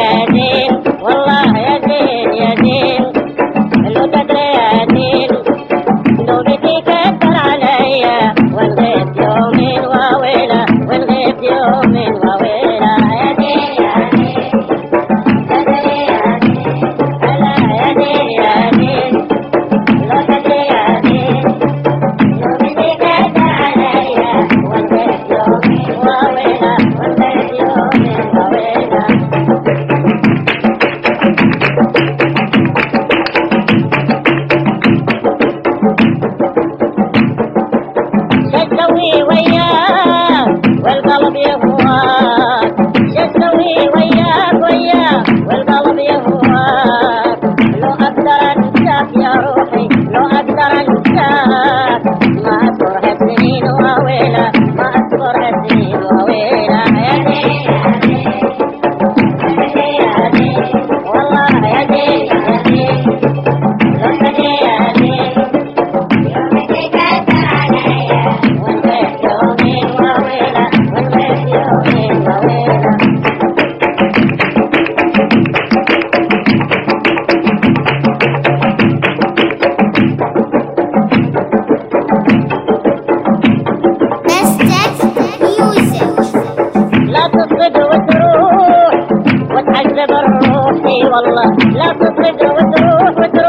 يا زين والله يا زين يا زين لو تدري يا زين لو بدي كتر عليا ونغيب يومين وويلة ونغيب يومين وويلة يا زين يا زين تدري يا زين هلا يا زين يا زين لو تدري يا زين لو بدي كتر عليا ونغيب يومين وويلة ونغيب يومين وويلة شتوي وياك والقلب يهواك شتوي وياك وياك والقلب يهواك لو أقدر أنساك يا روحي لو أقدر أنساك ما أذكر هالسنين وويلة ما أذكر هالسنين وويلة يا زين يا زين والله يا زين يا زين لو تدري يا زين يومك كتر عليا ونغيب يومين وويلة ونغيب يومين وويلة لا تصد وتروح وتعذب الروح والله لا تصد وتروح